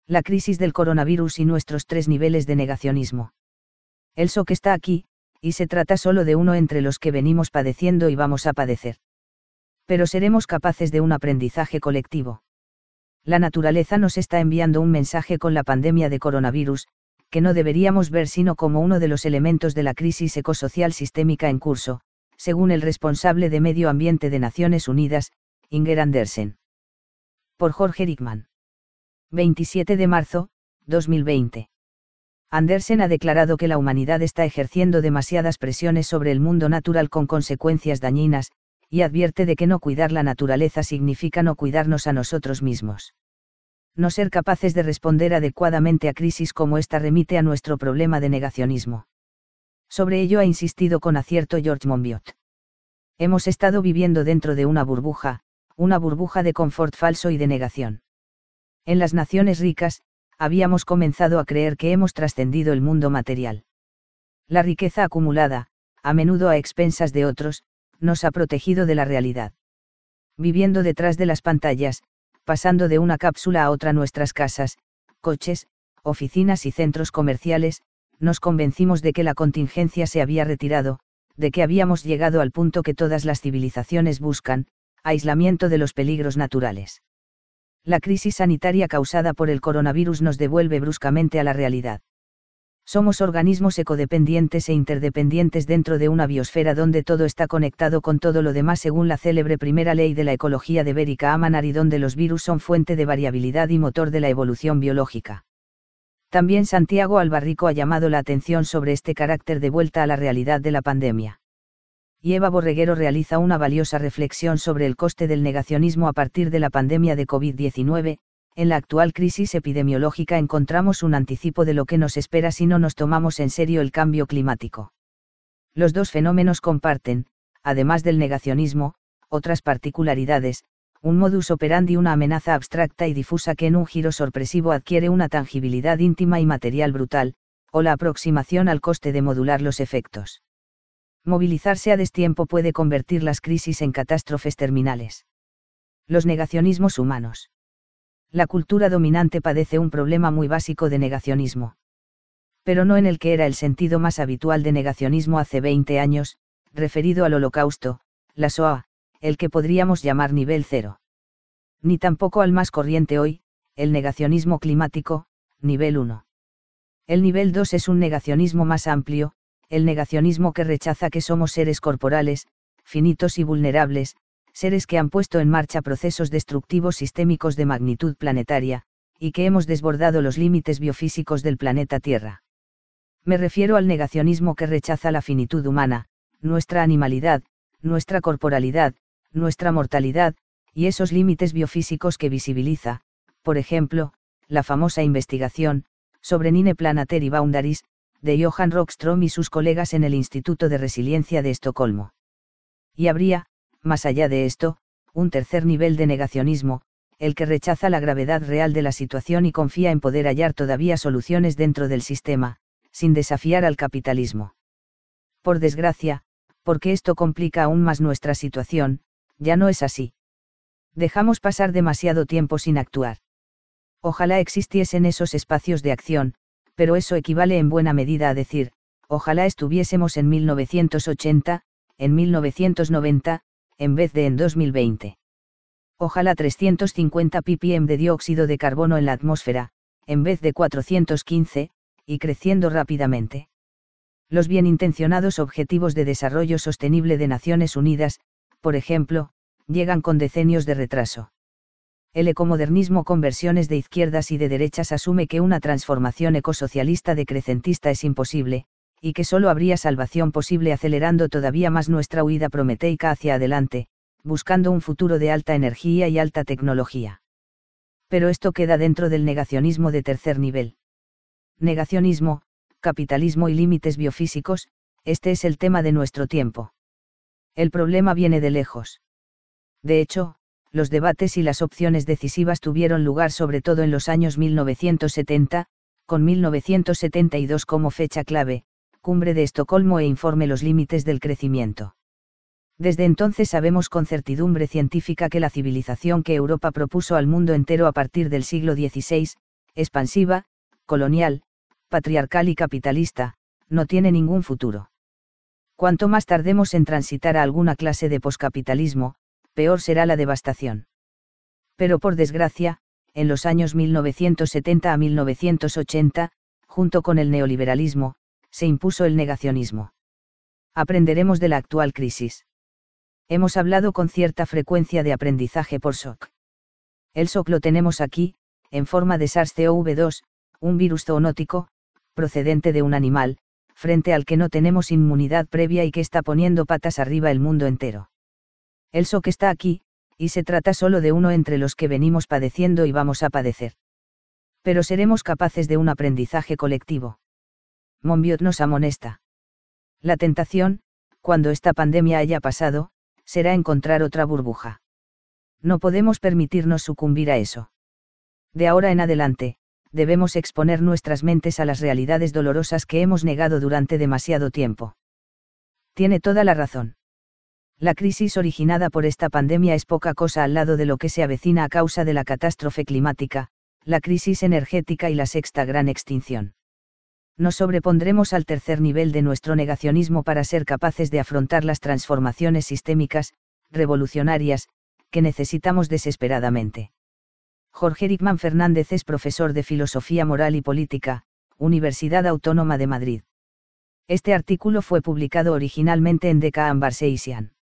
La crisis del coronavirus y nuestros 3 niveles de negacionismo. El shock está aquí, y se trata solo de uno entre los que venimos padeciendo y vamos a padecer. Pero seremos capaces de un aprendizaje colectivo. La naturaleza nos está enviando un mensaje con la pandemia de coronavirus, que no deberíamos ver sino como uno de los elementos de la crisis ecosocial sistémica en curso, según el responsable de Medio Ambiente de Naciones Unidas, Inger Andersen. Por Jorge Rickman. 27 de marzo, 2020. Andersen ha declarado que la humanidad está ejerciendo demasiadas presiones sobre el mundo natural con consecuencias dañinas, y advierte de que no cuidar la naturaleza significa no cuidarnos a nosotros mismos. No ser capaces de responder adecuadamente a crisis como esta remite a nuestro problema de negacionismo. Sobre ello ha insistido con acierto George Monbiot. Hemos estado viviendo dentro de una burbuja de confort falso y de negación. En las naciones ricas, habíamos comenzado a creer que hemos trascendido el mundo material. La riqueza acumulada, a menudo a expensas de otros, nos ha protegido de la realidad. Viviendo detrás de las pantallas, pasando de una cápsula a otra nuestras casas, coches, oficinas y centros comerciales, nos convencimos de que la contingencia se había retirado, de que habíamos llegado al punto que todas las civilizaciones buscan, aislamiento de los peligros naturales. La crisis sanitaria causada por el coronavirus nos devuelve bruscamente a la realidad. Somos organismos ecodependientes e interdependientes dentro de una biosfera donde todo está conectado con todo lo demás según la célebre primera ley de la ecología de Berica Amanar y donde los virus son fuente de variabilidad y motor de la evolución biológica. También Santiago Albarrico ha llamado la atención sobre este carácter de vuelta a la realidad de la pandemia. Y Eva Borreguero realiza una valiosa reflexión sobre el coste del negacionismo a partir de la pandemia de COVID-19. En la actual crisis epidemiológica encontramos un anticipo de lo que nos espera si no nos tomamos en serio el cambio climático. Los dos fenómenos comparten, además del negacionismo, otras particularidades, un modus operandi, una amenaza abstracta y difusa que en un giro sorpresivo adquiere una tangibilidad íntima y material brutal, o la aproximación al coste de modular los efectos. Movilizarse a destiempo puede convertir las crisis en catástrofes terminales. Los negacionismos humanos. La cultura dominante padece un problema muy básico de negacionismo. Pero no en el que era el sentido más habitual de negacionismo hace 20 años, referido al Holocausto, la SOA, el que podríamos llamar nivel 0. Ni tampoco al más corriente hoy, el negacionismo climático, nivel 1. El nivel 2 es un negacionismo más amplio, el negacionismo que rechaza que somos seres corporales, finitos y vulnerables, seres que han puesto en marcha procesos destructivos sistémicos de magnitud planetaria, y que hemos desbordado los límites biofísicos del planeta Tierra. Me refiero al negacionismo que rechaza la finitud humana, nuestra animalidad, nuestra corporalidad, nuestra mortalidad, y esos límites biofísicos que visibiliza, por ejemplo, la famosa investigación, sobre Nine Planetary Boundaries, de Johan Rockström y sus colegas en el Instituto de Resiliencia de Estocolmo. Y habría, más allá de esto, un tercer nivel de negacionismo, el que rechaza la gravedad real de la situación y confía en poder hallar todavía soluciones dentro del sistema, sin desafiar al capitalismo. Por desgracia, porque esto complica aún más nuestra situación, ya no es así. Dejamos pasar demasiado tiempo sin actuar. Ojalá existiesen esos espacios de acción, pero eso equivale en buena medida a decir, ojalá estuviésemos en 1980, en 1990, en vez de en 2020. Ojalá 350 ppm de dióxido de carbono en la atmósfera, en vez de 415, y creciendo rápidamente. Los bien intencionados Objetivos de Desarrollo Sostenible de Naciones Unidas, por ejemplo, llegan con decenios de retraso. El ecomodernismo con versiones de izquierdas y de derechas asume que una transformación ecosocialista decrecentista es imposible, y que solo habría salvación posible acelerando todavía más nuestra huida prometeica hacia adelante, buscando un futuro de alta energía y alta tecnología. Pero esto queda dentro del negacionismo de tercer nivel. Negacionismo, capitalismo y límites biofísicos, este es el tema de nuestro tiempo. El problema viene de lejos. De hecho, los debates y las opciones decisivas tuvieron lugar sobre todo en los años 1970, con 1972 como fecha clave, Cumbre de Estocolmo e Informe Los Límites del Crecimiento. Desde entonces sabemos con certidumbre científica que la civilización que Europa propuso al mundo entero a partir del siglo XVI, expansiva, colonial, patriarcal y capitalista, no tiene ningún futuro. Cuanto más tardemos en transitar a alguna clase de poscapitalismo, peor será la devastación. Pero por desgracia, en los años 1970 a 1980, junto con el neoliberalismo, se impuso el negacionismo. Aprenderemos de la actual crisis. Hemos hablado con cierta frecuencia de aprendizaje por shock. El shock lo tenemos aquí, en forma de SARS-CoV-2, un virus zoonótico, procedente de un animal, frente al que no tenemos inmunidad previa y que está poniendo patas arriba el mundo entero. El shock está aquí, y se trata solo de uno entre los que venimos padeciendo y vamos a padecer. Pero seremos capaces de un aprendizaje colectivo. Monbiot nos amonesta. La tentación, cuando esta pandemia haya pasado, será encontrar otra burbuja. No podemos permitirnos sucumbir a eso. De ahora en adelante, debemos exponer nuestras mentes a las realidades dolorosas que hemos negado durante demasiado tiempo. Tiene toda la razón. La crisis originada por esta pandemia es poca cosa al lado de lo que se avecina a causa de la catástrofe climática, la crisis energética y la sexta gran extinción. Nos sobrepondremos al tercer nivel de nuestro negacionismo para ser capaces de afrontar las transformaciones sistémicas, revolucionarias, que necesitamos desesperadamente. Jorge Erickman Fernández es profesor de Filosofía Moral y Política, Universidad Autónoma de Madrid. Este artículo fue publicado originalmente en Decaan Barseisian.